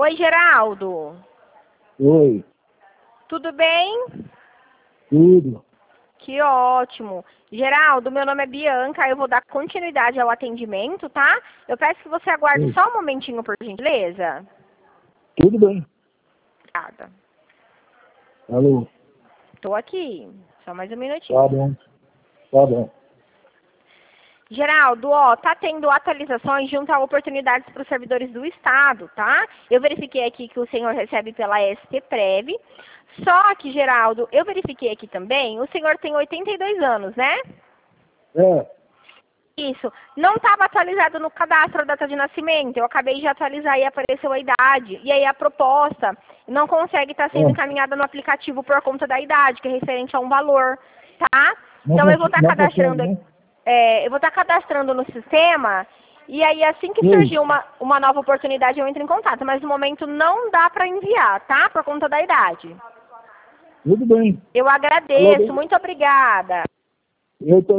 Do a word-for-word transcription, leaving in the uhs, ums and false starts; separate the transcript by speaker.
Speaker 1: Oi, Geraldo.
Speaker 2: Oi.
Speaker 1: Tudo bem?
Speaker 2: Tudo.
Speaker 1: Que ótimo. Geraldo, meu nome é Bianca, eu vou dar continuidade ao atendimento, tá? Eu peço que você aguarde
Speaker 2: Oi.
Speaker 1: só um momentinho, por gentileza.
Speaker 2: Tudo bem.
Speaker 1: Obrigada.
Speaker 2: Alô.
Speaker 1: Tô aqui. Só mais um minutinho.
Speaker 2: Tá bom. Tá bom.
Speaker 1: Geraldo, ó, tá tendo atualizações junto a oportunidades para os servidores do Estado, tá? Eu verifiquei aqui que o senhor recebe pela S T Prev. Só que, Geraldo, eu verifiquei aqui também, o senhor tem oitenta e dois anos, né?
Speaker 2: É.
Speaker 1: Isso. Não estava atualizado no cadastro a data de nascimento. Eu acabei de atualizar e apareceu a idade. E aí a proposta não consegue estar sendo
Speaker 2: É.
Speaker 1: encaminhada no aplicativo por conta da idade, que é referente a um valor, tá?
Speaker 2: Não,
Speaker 1: Então eu vou
Speaker 2: cons-
Speaker 1: estar
Speaker 2: não consegue,
Speaker 1: cadastrando,
Speaker 2: né?
Speaker 1: é, eu vou estar cadastrando no sistema. E aí assim que
Speaker 2: Oi.
Speaker 1: surgir uma, uma nova oportunidade eu entro em contato. Mas no momento não dá para enviar, tá? Por conta da idade.
Speaker 2: Tudo bem.
Speaker 1: Eu
Speaker 2: Alô,
Speaker 1: agradeço.
Speaker 2: bem?
Speaker 1: Muito obrigada.
Speaker 2: Eu tô